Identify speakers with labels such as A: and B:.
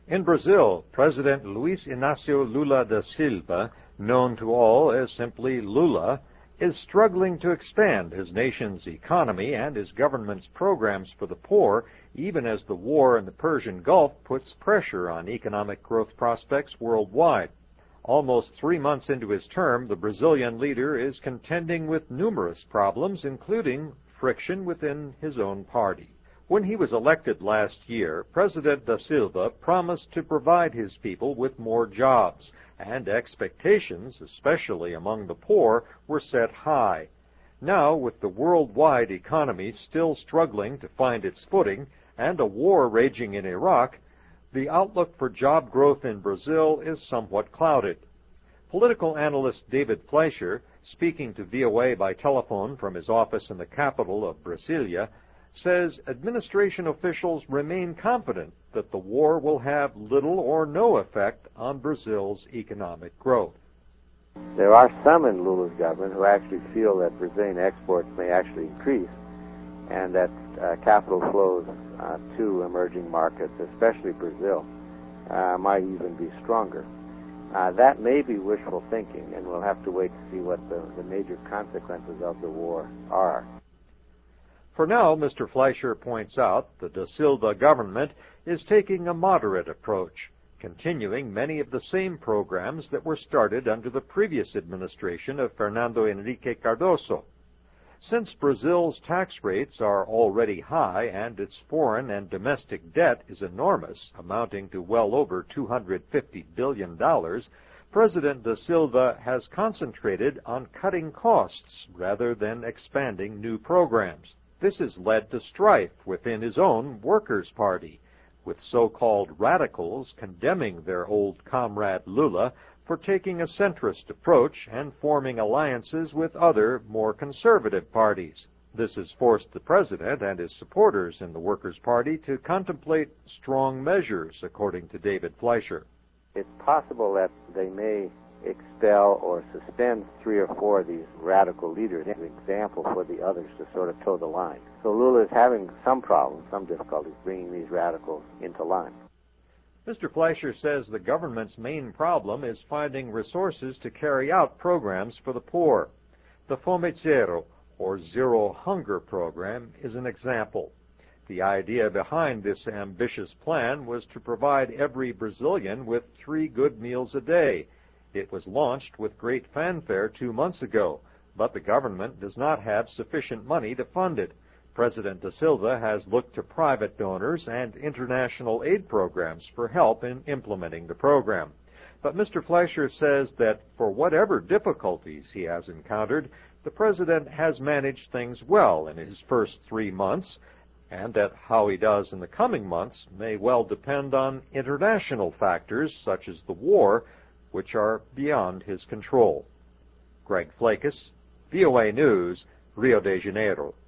A: In Brazil, President Luiz Inácio Lula da Silva, known to all as simply Lula, is struggling to expand his nation's economy and his government's programs for the poor, even as the war in the Persian Gulf puts pressure on economic growth prospects worldwide. Almost 3 months into his term, the Brazilian leader is contending with numerous problems, including friction within his own party. When he was elected last year, President da Silva promised to provide his people with more jobs, and expectations, especially among the poor, were set high. Now, with the worldwide economy still struggling to find its footing and a war raging in Iraq, the outlook for job growth in Brazil is somewhat clouded. Political analyst David Fleischer, speaking to VOA by telephone from his office in the capital of Brasilia, says administration officials remain confident that the war will have little or no effect on Brazil's economic growth.
B: There are some in Lula's government who actually feel that Brazilian exports may actually increase and that capital flows to emerging markets, especially Brazil, might even be stronger. That may be wishful thinking, and we'll have to wait to see what the major consequences of the war are.
A: For now, Mr. Fleischer points out, the Da Silva government is taking a moderate approach, continuing many of the same programs that were started under the previous administration of Fernando Henrique Cardoso. Since Brazil's tax rates are already high and its foreign and domestic debt is enormous, amounting to well over $250 billion, President da Silva has concentrated on cutting costs rather than expanding new programs. This has led to strife within his own Workers' Party, with so-called radicals condemning their old comrade Lula for taking a centrist approach and forming alliances with other, more conservative parties. This has forced the president and his supporters in the Workers' Party to contemplate strong measures, according to David Fleischer.
B: It's possible that they may expel or suspend 3 or 4 of these radical leaders as an example for the others to sort of toe the line. So Lula is having some problems, some difficulties bringing these radicals into line.
A: Mr. Fleischer says the government's main problem is finding resources to carry out programs for the poor. The Fome Zero, or Zero Hunger program, is an example. The idea behind this ambitious plan was to provide every Brazilian with 3 good meals a day. It was launched with great fanfare 2 months ago, but the government does not have sufficient money to fund it. President da Silva has looked to private donors and international aid programs for help in implementing the program. But Mr. Fleischer says that for whatever difficulties he has encountered, the president has managed things well in his first 3 months, and that how he does in the coming months may well depend on international factors such as the war, which are beyond his control. Greg Flakus, VOA News, Rio de Janeiro.